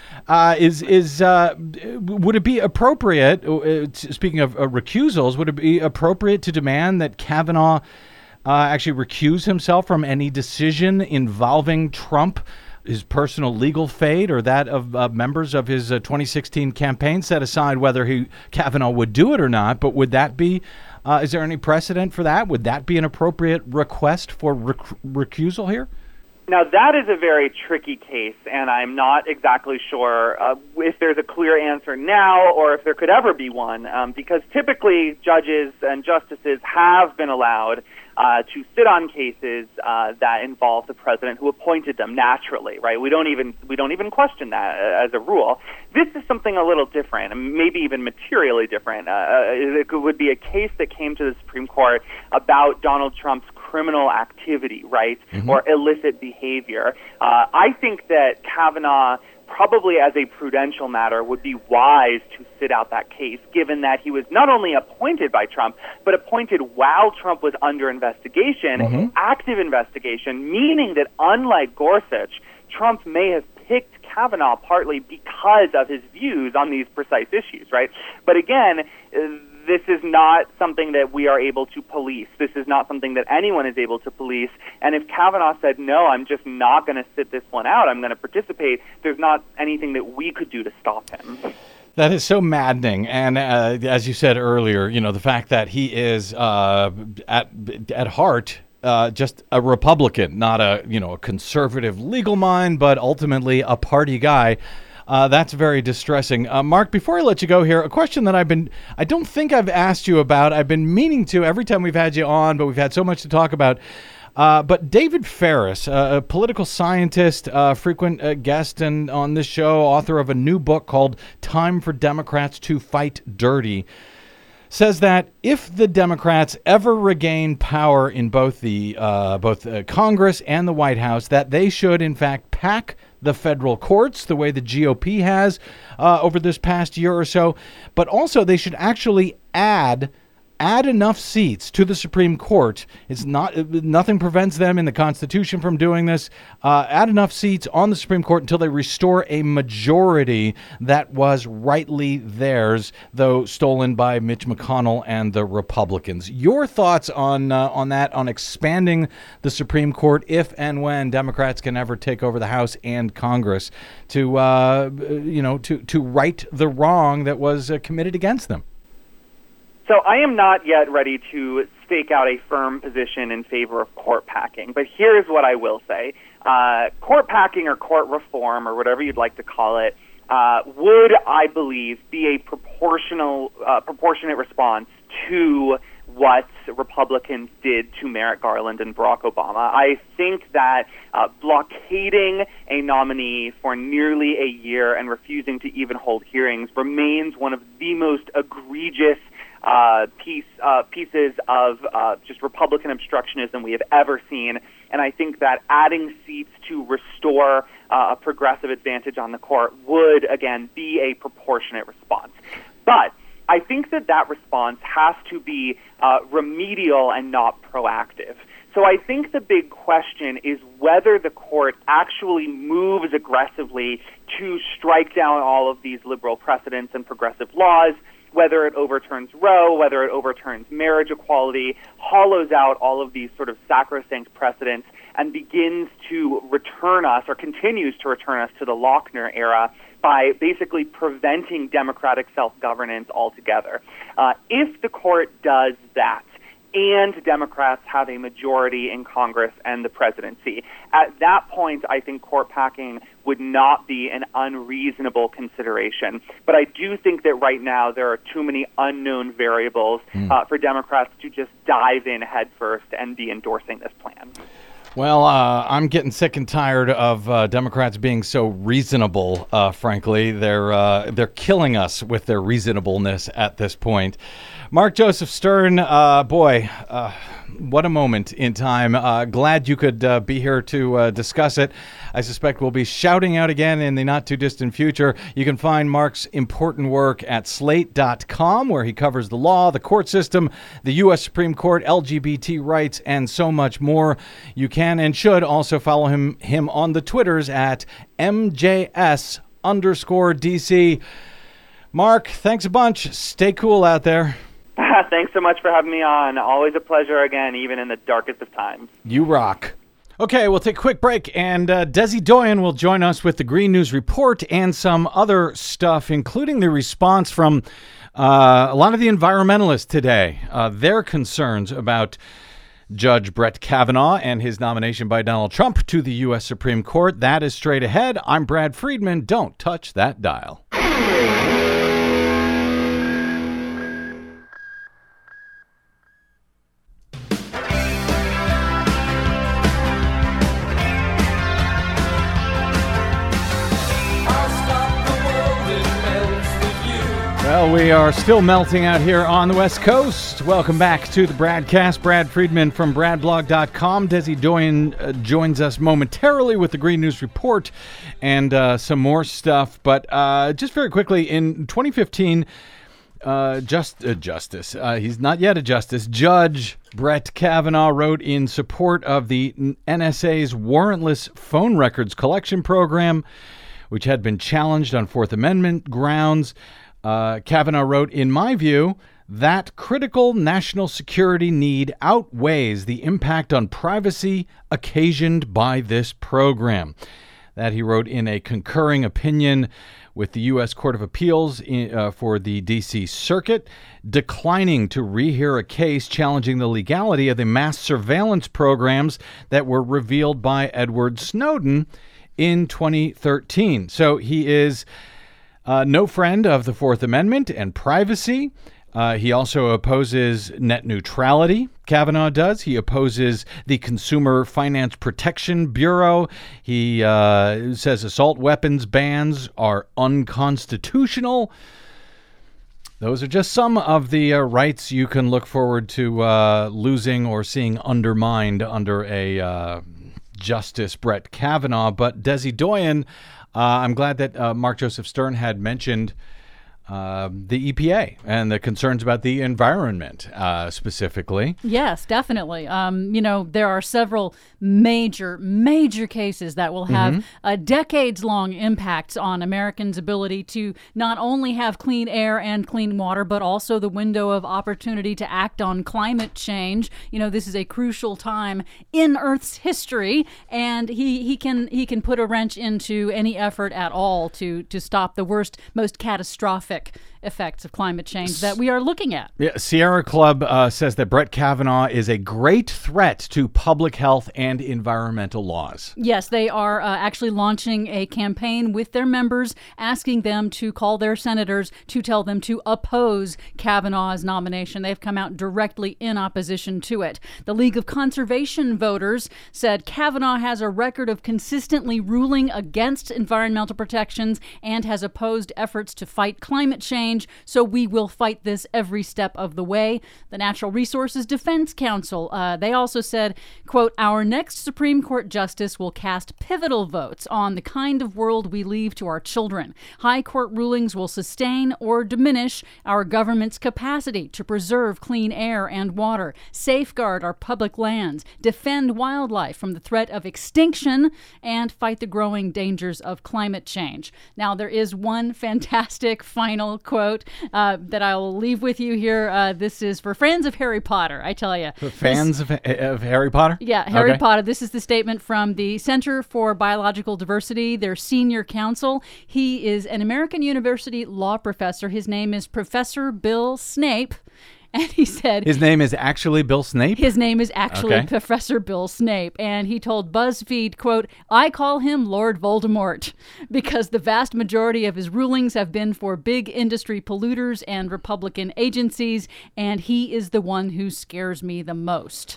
B: Would it be appropriate, speaking of recusals, would it be appropriate to demand that Kavanaugh actually recuse himself from any decision involving Trump, his personal legal fate, or that of members of his 2016 campaign? Set aside whether Kavanaugh would do it or not, but would that be, is there any precedent for that? Would that be an appropriate request for recusal here?
D: Now, that is a very tricky case, and I'm not exactly sure if there's a clear answer now or if there could ever be one, because typically judges and justices have been allowed to sit on cases that involve the president who appointed them naturally, right? We don't even question that as a rule. This is something a little different, and maybe even materially different. It would be a case that came to the Supreme Court about Donald Trump's criminal activity, right, or illicit behavior. I think that Kavanaugh, probably as a prudential matter, would be wise to sit out that case, given that he was not only appointed by Trump, but appointed while Trump was under investigation, active investigation, meaning that unlike Gorsuch, Trump may have picked Kavanaugh partly because of his views on these precise issues, right? But again, this is not something that we are able to police. This is not something that anyone is able to police. And if Kavanaugh said, no, I'm just not going to sit this one out, I'm going to participate, there's not anything that we could do to stop him.
B: That is so maddening. And as you said earlier, the fact that he is at heart just a Republican, not a conservative legal mind, but ultimately a party guy. That's very distressing. Mark, before I let you go here, a question that I don't think I've asked you about. I've been meaning to every time we've had you on, but we've had so much to talk about. But David Ferris, a political scientist, frequent guest on this show, author of a new book called Time for Democrats to Fight Dirty, says that if the Democrats ever regain power in both Congress and the White House, that they should, in fact, pack the federal courts the way the GOP has over this past year or so, but also they should actually add enough seats to the Supreme Court. Nothing prevents them in the Constitution from doing this. Add enough seats on the Supreme Court until they restore a majority that was rightly theirs, though stolen by Mitch McConnell and the Republicans. Your thoughts on that, on expanding the Supreme Court if and when Democrats can ever take over the House and Congress to right the wrong that was committed against them?
D: So I am not yet ready to stake out a firm position in favor of court packing, but here's what I will say. Court packing or court reform, or whatever you'd like to call it, would, I believe, be a proportionate response to what Republicans did to Merrick Garland and Barack Obama. I think that blockading a nominee for nearly a year and refusing to even hold hearings remains one of the most egregious pieces of just Republican obstructionism we have ever seen. And I think that adding seats to restore a progressive advantage on the court would, again, be a proportionate response. But I think that response has to be remedial and not proactive. So I think the big question is whether the court actually moves aggressively to strike down all of these liberal precedents and progressive laws, whether it overturns Roe, whether it overturns marriage equality, hollows out all of these sort of sacrosanct precedents, and begins to return us, or continues to return us, to the Lochner era by basically preventing democratic self-governance altogether. If the court does that, and Democrats have a majority in Congress and the presidency, at that point, I think court packing would not be an unreasonable consideration. But I do think that right now there are too many unknown variables for Democrats to just dive in headfirst and be endorsing this plan.
B: Well, I'm getting sick and tired of Democrats being so reasonable, frankly. They're killing us with their reasonableness at this point. Mark Joseph Stern, what a moment in time. Glad you could be here to discuss it. I suspect we'll be shouting out again in the not-too-distant future. You can find Mark's important work at Slate.com, where he covers the law, the court system, the U.S. Supreme Court, LGBT rights, and so much more. You can and should also follow him on the Twitters at MJS_DC. Mark, thanks a bunch. Stay cool out there.
D: Thanks so much for having me on. Always a pleasure again, even in the darkest of times.
B: You rock. Okay, we'll take a quick break, and Desi Doyen will join us with the Green News Report and some other stuff, including the response from a lot of the environmentalists today, their concerns about Judge Brett Kavanaugh and his nomination by Donald Trump to the U.S. Supreme Court. That is straight ahead. I'm Brad Friedman. Don't touch that dial. Well, we are still melting out here on the West Coast. Welcome back to the Bradcast. Brad Friedman from BradBlog.com. Desi Doyen joins us momentarily with the Green News Report and some more stuff. But just very quickly, in 2015, he's not yet a justice, Judge Brett Kavanaugh wrote in support of the NSA's warrantless phone records collection program, which had been challenged on Fourth Amendment grounds. Kavanaugh wrote, "In my view, that critical national security need outweighs the impact on privacy occasioned by this program." That he wrote in a concurring opinion with the U.S. Court of Appeals for the D.C. Circuit, declining to rehear a case challenging the legality of the mass surveillance programs that were revealed by Edward Snowden in 2013. So he is no friend of the Fourth Amendment and privacy. He also opposes net neutrality. Kavanaugh does. He opposes the Consumer Finance Protection Bureau. He says assault weapons bans are unconstitutional. Those are just some of the rights you can look forward to losing or seeing undermined under a Justice Brett Kavanaugh. But Desi Doyen, I'm glad that Mark Joseph Stern had mentioned the EPA and the concerns about the environment specifically.
F: Yes, definitely. There are several major cases that will have decades-long impacts on Americans' ability to not only have clean air and clean water, but also the window of opportunity to act on climate change. This is a crucial time in Earth's history, and he can put a wrench into any effort at all to stop the worst, most catastrophic effects of climate change that we are looking at.
B: Yeah, Sierra Club says that Brett Kavanaugh is a great threat to public health and environmental laws.
F: Yes, they are actually launching a campaign with their members, asking them to call their senators to tell them to oppose Kavanaugh's nomination. They've come out directly in opposition to it. The League of Conservation Voters said Kavanaugh has a record of consistently ruling against environmental protections and has opposed efforts to fight climate climate change, so we will fight this every step of the way. The Natural Resources Defense Council, they also said, quote, our next Supreme Court justice will cast pivotal votes on the kind of world we leave to our children. High court rulings will sustain or diminish our government's capacity to preserve clean air and water, safeguard our public lands, defend wildlife from the threat of extinction, and fight the growing dangers of climate change. Now, there is one fantastic final quote that I will leave with you here. This is for fans of Harry Potter, I tell you.
B: Fans of Harry Potter?
F: Yeah, Harry Potter. This is the statement from the Center for Biological Diversity, their senior counsel. He is an American University law professor. His name is Professor Bill Snape. And he said...
B: His name is actually Bill Snape?
F: His name is actually Professor Bill Snape. And he told BuzzFeed, quote, I call him Lord Voldemort because the vast majority of his rulings have been for big industry polluters and Republican agencies, and he is the one who scares me the most.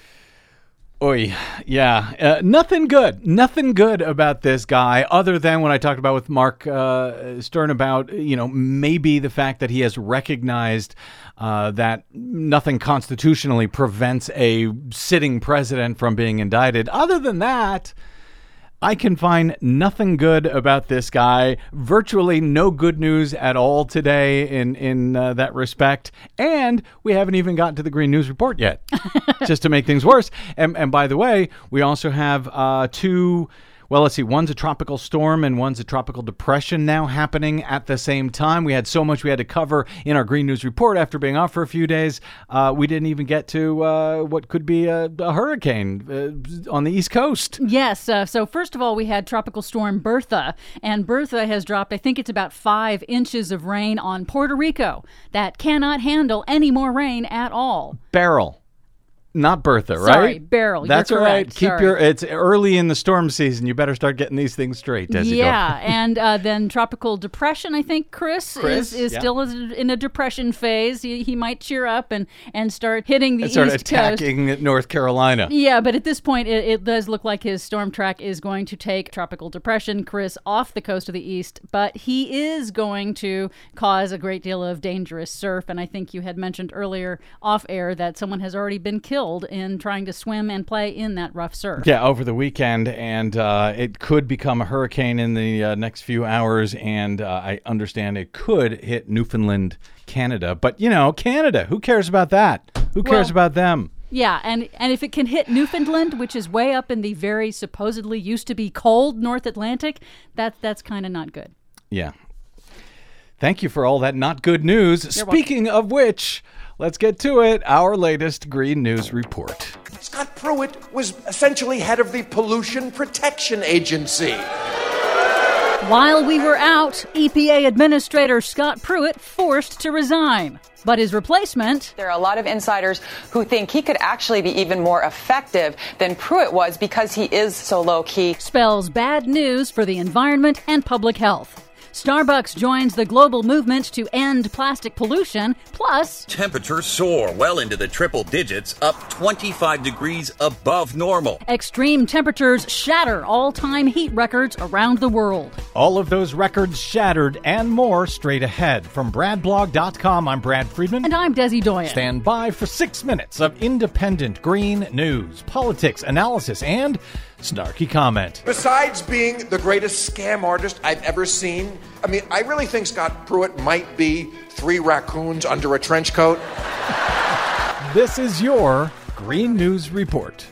B: Oy, yeah. Nothing good about this guy other than what I talked about with Mark Stern about, maybe the fact that he has recognized that nothing constitutionally prevents a sitting president from being indicted. Other than that, I can find nothing good about this guy. Virtually no good news at all today in that respect. And we haven't even gotten to the Green News Report yet, just to make things worse. And by the way, we also have two... Well, let's see. One's a tropical storm and one's a tropical depression now happening at the same time. We had so much we had to cover in our Green News Report after being off for a few days. We didn't even get to what could be a hurricane on the East Coast.
F: Yes. So first of all, we had Tropical Storm Bertha. And Bertha has dropped, I think it's about 5 inches of rain on Puerto Rico. That cannot handle any more rain at all.
B: Beryl. Not Bertha, right?
F: Sorry, Beryl.
B: That's
F: you're
B: all right.
F: Correct.
B: It's early in the storm season. You better start getting these things straight, Desi.
F: Yeah, and then tropical depression, I think Chris is still in a depression phase. He might cheer up and start hitting the East Coast.
B: Attacking North Carolina.
F: Yeah, but at this point, it does look like his storm track is going to take tropical depression, Chris, off the coast of the East. But he is going to cause a great deal of dangerous surf. And I think you had mentioned earlier off air that someone has already been killed in trying to swim and play in that rough surf.
B: Yeah, over the weekend, and it could become a hurricane in the next few hours, and I understand it could hit Newfoundland, Canada. But, Canada, who cares about that? Who cares about them?
F: Yeah, and if it can hit Newfoundland, which is way up in the very supposedly used to be cold North Atlantic, that's kind of not good.
B: Yeah. Thank you for all that not good news. Speaking of which... Let's get to it. Our latest Green News Report.
G: Scott Pruitt was essentially head of the Pollution Protection Agency.
F: While we were out, EPA Administrator Scott Pruitt forced to resign. But his replacement...
H: There are a lot of insiders who think he could actually be even more effective than Pruitt was because he is so low-key.
F: Spells bad news for the environment and public health. Starbucks joins the global movement to end plastic pollution, plus...
I: Temperatures soar well into the triple digits, up 25 degrees above normal.
F: Extreme temperatures shatter all-time heat records around the world.
B: All of those records shattered and more straight ahead. From BradBlog.com, I'm Brad Friedman.
F: And I'm Desi Doyen.
B: Stand by for 6 minutes of independent green news, politics, analysis, and... snarky comment.
G: Besides being the greatest scam artist I've ever seen, I really think Scott Pruitt might be 3 raccoons under a trench coat.
B: This is your Green News Report.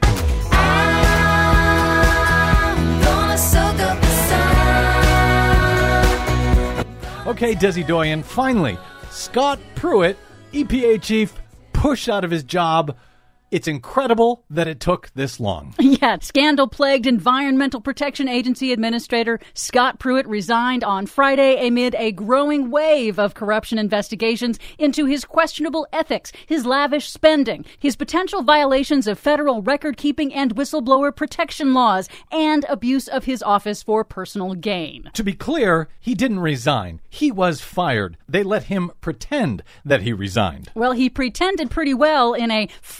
B: Okay, Desi Doyen, finally, Scott Pruitt, EPA chief, pushed out of his job. It's incredible that it took this long.
F: Yeah, scandal-plagued Environmental Protection Agency Administrator Scott Pruitt resigned on Friday amid a growing wave of corruption investigations into his questionable ethics, his lavish spending, his potential violations of federal record-keeping and whistleblower protection laws, and abuse of his office for personal gain.
B: To be clear, he didn't resign. He was fired. They let him pretend that he resigned.
F: Well, he pretended pretty well in a fawning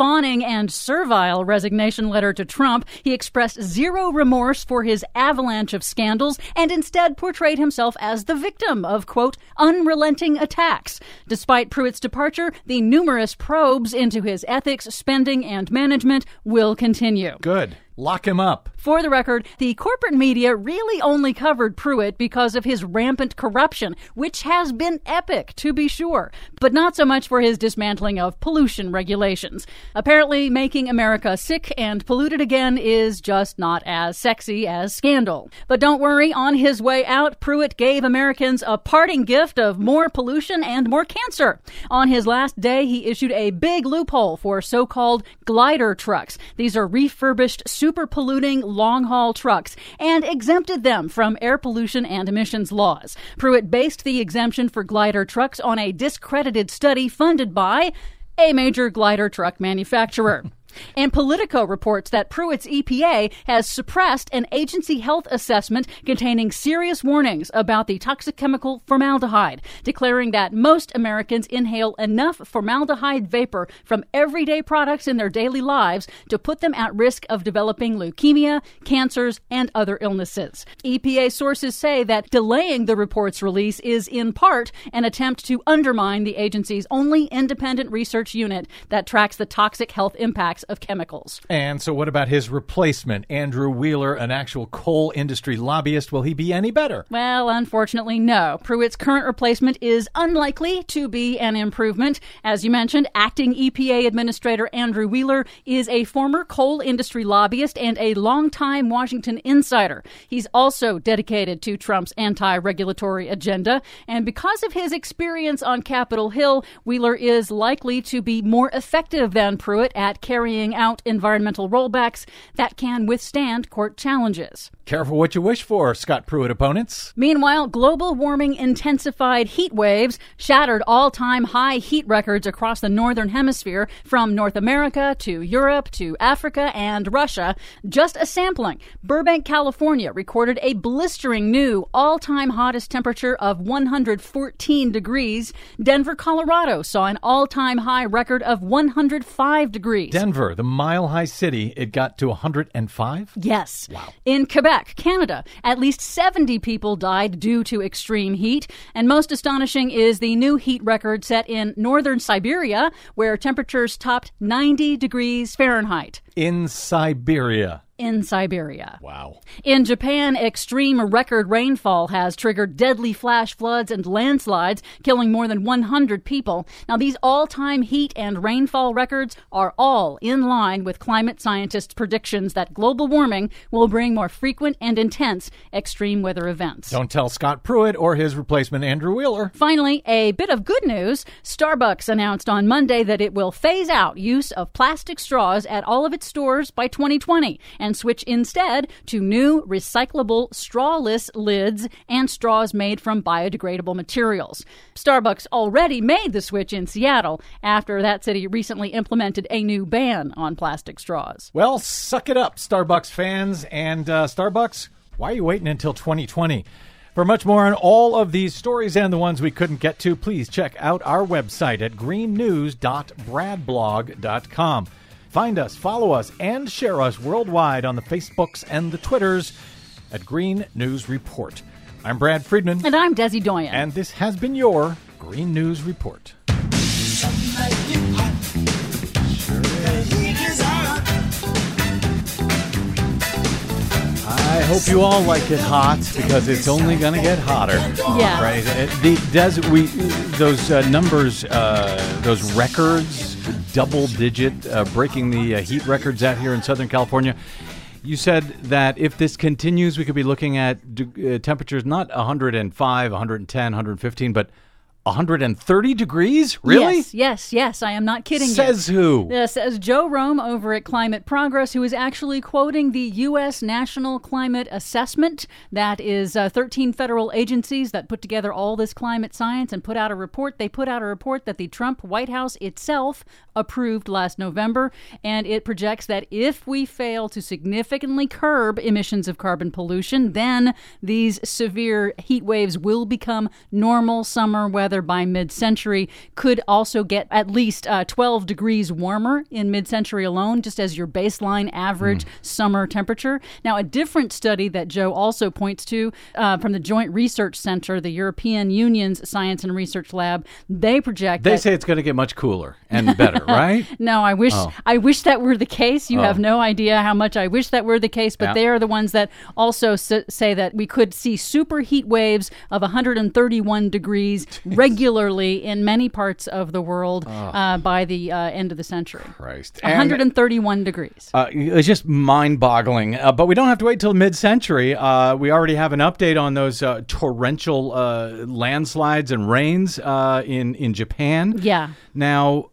F: and servile resignation letter to Trump, he expressed zero remorse for his avalanche of scandals and instead portrayed himself as the victim of, quote, unrelenting attacks. Despite Pruitt's departure, the numerous probes into his ethics, spending, and management will continue.
B: Good. Lock him up.
F: For the record, the corporate media really only covered Pruitt because of his rampant corruption, which has been epic, to be sure, but not so much for his dismantling of pollution regulations. Apparently, making America sick and polluted again is just not as sexy as scandal. But don't worry, on his way out, Pruitt gave Americans a parting gift of more pollution and more cancer. On his last day, he issued a big loophole for so-called glider trucks. These are refurbished, super polluting long-haul trucks and exempted them from air pollution and emissions laws. Pruitt based the exemption for glider trucks on a discredited study funded by a major glider truck manufacturer. And Politico reports that Pruitt's EPA has suppressed an agency health assessment containing serious warnings about the toxic chemical formaldehyde, declaring that most Americans inhale enough formaldehyde vapor from everyday products in their daily lives to put them at risk of developing leukemia, cancers, and other illnesses. EPA sources say that delaying the report's release is in part an attempt to undermine the agency's only independent research unit that tracks the toxic health impacts of chemicals.
B: And so what about his replacement, Andrew Wheeler, an actual coal industry lobbyist? Will he be any better?
F: Well, unfortunately, no. Pruitt's current replacement is unlikely to be an improvement. As you mentioned, acting EPA Administrator Andrew Wheeler is a former coal industry lobbyist and a longtime Washington insider. He's also dedicated to Trump's anti-regulatory agenda. And because of his experience on Capitol Hill, Wheeler is likely to be more effective than Pruitt at carrying out environmental rollbacks that can withstand court challenges.
B: Careful what you wish for, Scott Pruitt opponents.
F: Meanwhile, global warming intensified heat waves shattered all-time high heat records across the northern hemisphere, from North America to Europe to Africa and Russia. Just a sampling. Burbank, California recorded a blistering new all-time hottest temperature of 114 degrees. Denver, Colorado saw an all-time high record of 105 degrees.
B: Denver, the mile-high city, it got to 105?
F: Yes.
B: Wow.
F: In Quebec, Canada, at least 70 people died due to extreme heat. And most astonishing is the new heat record set in northern Siberia, where temperatures topped 90 degrees Fahrenheit.
B: In Siberia.
F: In Siberia.
B: Wow.
F: In Japan, extreme record rainfall has triggered deadly flash floods and landslides, killing more than 100 people. Now, these all-time heat and rainfall records are all in line with climate scientists' predictions that global warming will bring more frequent and intense extreme weather events.
B: Don't tell Scott Pruitt or his replacement Andrew Wheeler.
F: Finally, a bit of good news. Starbucks announced on Monday that it will phase out use of plastic straws at all of its stores by 2020. And switch instead to new recyclable strawless lids and straws made from biodegradable materials. Starbucks already made the switch in Seattle after that city recently implemented a new ban on plastic straws.
B: Well, suck it up, Starbucks fans. And Starbucks, why are you waiting until 2020? For much more on all of these stories and the ones we couldn't get to, please check out our website at greennews.bradblog.com. Find us, follow us, and share us worldwide on the Facebooks and the Twitters at Green News Report. I'm Brad Friedman.
F: And I'm Desi Doyen.
B: And this has been your Green News Report. I hope you all like it hot, because it's only going to get hotter.
F: Yeah.
B: Right? Those numbers, those records, double-digit, breaking the heat records out here in Southern California. You said that if this continues, we could be looking at temperatures not 105, 110, 115, but 130 degrees? Really?
F: Yes. I am not kidding you.
B: Says who?
F: Says Joe Rome over at Climate Progress, who is actually quoting the U.S. National Climate Assessment. That is 13 federal agencies that put together all this climate science and put out a report. They put out a report that the Trump White House itself approved last November, and it projects that if we fail to significantly curb emissions of carbon pollution, then these severe heat waves will become normal summer weather weather by mid-century could also get at least 12 degrees warmer in mid-century alone, just as your baseline average summer temperature. Now, a different study that Joe also points to from the Joint Research Center, the European Union's Science and Research Lab, they project
B: They say it's going to get much cooler and better, right?
F: No, I wish that were the case. You have no idea how much I wish that were the case, but they are the ones that also say that we could see super heat waves of 131 degrees regularly in many parts of the world by the end of the century.
B: Christ.
F: 131 degrees.
B: It's just mind-boggling. But we don't have to wait till mid-century. We already have an update on those torrential landslides and rains in Japan.
F: Yeah.
B: Now,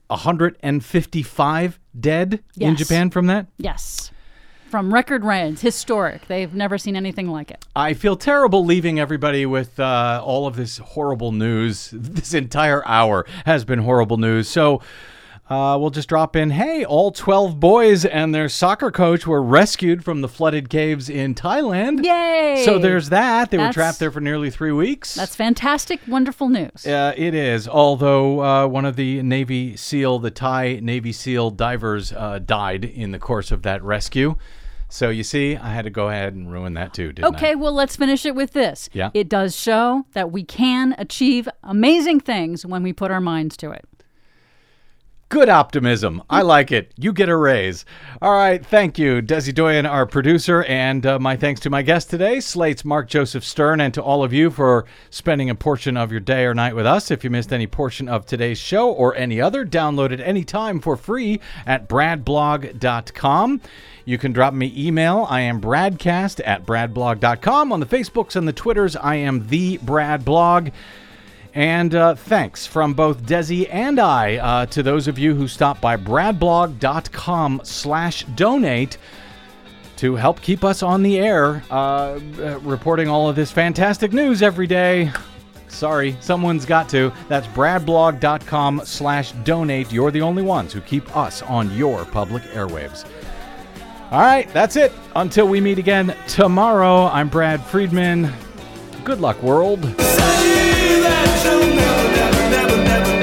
B: 155 dead in Japan from that?
F: Yes. From record rains. Historic. They've never seen anything like it.
B: I feel terrible leaving everybody with all of this horrible news. This entire hour has been horrible news. So we'll just drop in, hey, all 12 boys and their soccer coach were rescued from the flooded caves in Thailand.
F: Yay!
B: So there's that. They were trapped there for nearly 3 weeks.
F: That's fantastic, wonderful news.
B: It is. Although one of the the Thai Navy SEAL divers died in the course of that rescue. So you see, I had to go ahead and ruin that too, didn't I?
F: Okay, well, let's finish it with this.
B: Yeah.
F: It does show that we can achieve amazing things when we put our minds to it.
B: Good optimism. I like it. You get a raise. All right. Thank you, Desi Doyen, our producer, and my thanks to my guest today, Slate's Mark Joseph Stern, and to all of you for spending a portion of your day or night with us. If you missed any portion of today's show or any other, download it anytime for free at bradblog.com. You can drop me email. I am bradcast@bradblog.com. On the Facebooks and the Twitters, I am the Brad Blog. And thanks from both Desi and I to those of you who stopped by bradblog.com/donate to help keep us on the air, reporting all of this fantastic news every day. Sorry, someone's got to. That's bradblog.com/donate. You're the only ones who keep us on your public airwaves. All right, that's it. Until we meet again tomorrow, I'm Brad Friedman. Good luck, world.
J: Say that you'll never, never, never, never